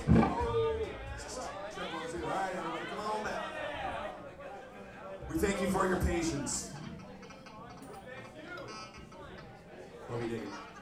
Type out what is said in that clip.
Alright, everybody, come on back. We thank you for your patience. Love you, Dave.